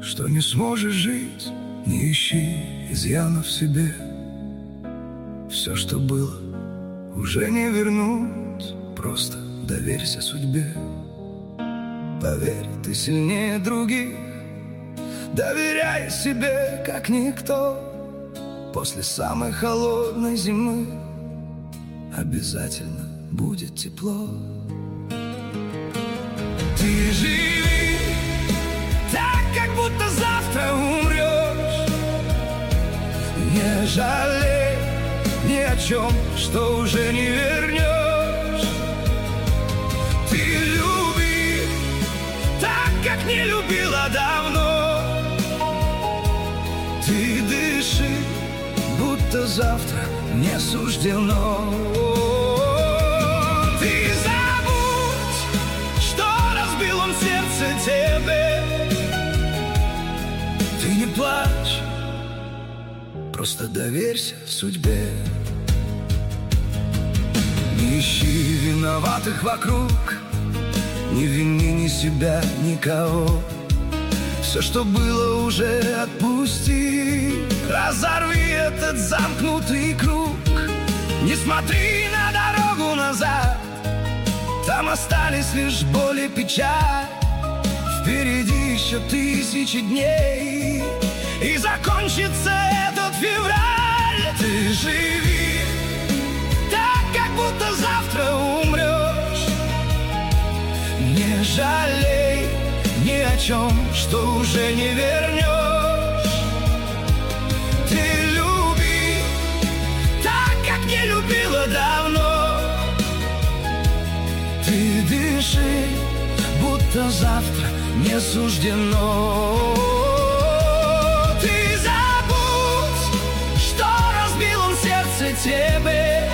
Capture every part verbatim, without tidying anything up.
что не сможешь жить. Не ищи изъяна в себе. Все, что было, уже не вернуть. Просто доверься судьбе. Поверь, ты сильнее других. Доверяй себе, как никто. После самой холодной зимы обязательно будет тепло. Ты живи так, как будто завтра умрешь. Не жалей ни о чем, что уже не вернешь. Ты люби так, как не любила давно. Ты дыши, будто завтра не суждено. Ты забудь, что разбил он сердце тебе. Ты не плачь, просто доверься судьбе. Не ищи виноватых вокруг, не вини ни себя, никого. Все, что было, уже отпусти. Разорви этот замкнутый круг. Не смотри на дорогу назад, там остались лишь боль и печаль. Впереди еще тысячи дней, и закончится этот февраль. Ты живи так, как будто завтра умрешь. Не жалей ни о чем, что уже не вернешь. Ты люби так, как не любила давно. Ты дыши, будто завтра не суждено. Ты забудь, что разбил он сердце тебе.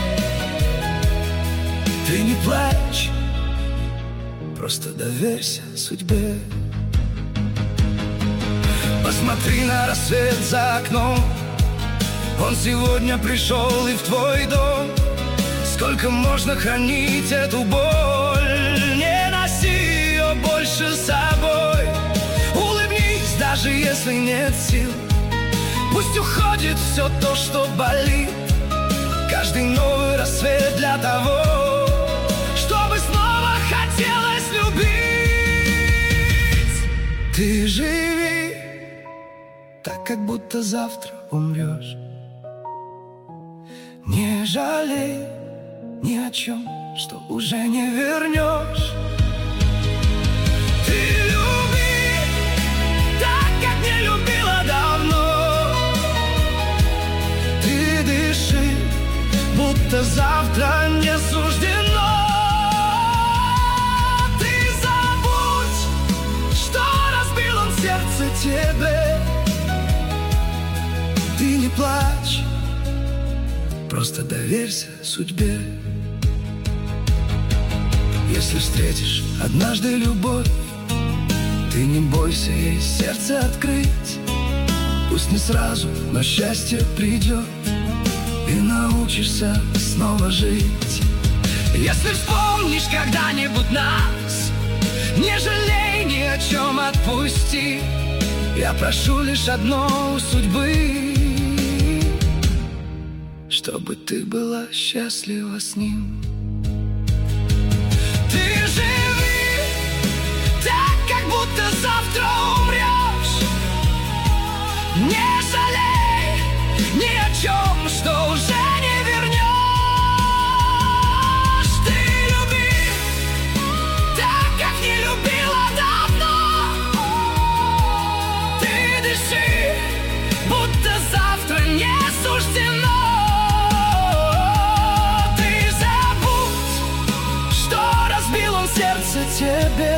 Ты не плачь, просто доверься судьбе. Посмотри на рассвет за окном. Он сегодня пришел и в твой дом. Сколько можно хранить эту боль? Не носи ее больше с собой. Улыбнись, даже если нет сил. Пусть уходит все то, что болит. Каждый новый рассвет для того, чтобы снова хотелось любить. Ты живи так, как будто завтра умрешь. Не жалей ни о чем, что уже не вернешь. Ты люби так, как не любила давно. Ты дыши, будто завтра не суждено. Ты забудь, что разбил он сердце тебе. Ты не плачь, просто доверься судьбе. Если встретишь однажды любовь, ты не бойся ей сердце открыть. Пусть не сразу, но счастье придет, и научишься снова жить. Если вспомнишь когда-нибудь нас, не жалей ни о чем, отпусти. Я прошу лишь одно у судьбы, чтобы ты была счастлива с ним. Ты живи так, как будто завтра умрешь. Не жалей ни о чем, что уже не вернешь. Ты люби так, как не любила давно. Ты дыши, будто завтра не суждено. Сердце тебе.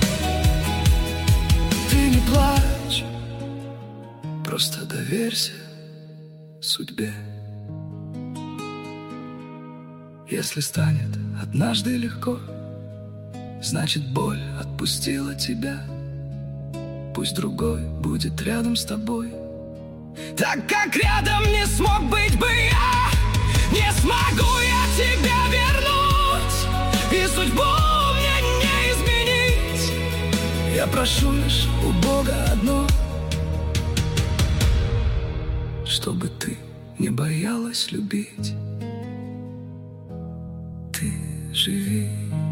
Ты не плачь, просто доверься судьбе. Если станет однажды легко, значит боль отпустила тебя. Пусть другой будет рядом с тобой, так как рядом не смог быть бы я. Не смогу я тебя вернуть, и судьбу мне не изменить. Я прошу лишь у Бога одно, чтобы ты не боялась любить. Ты живи.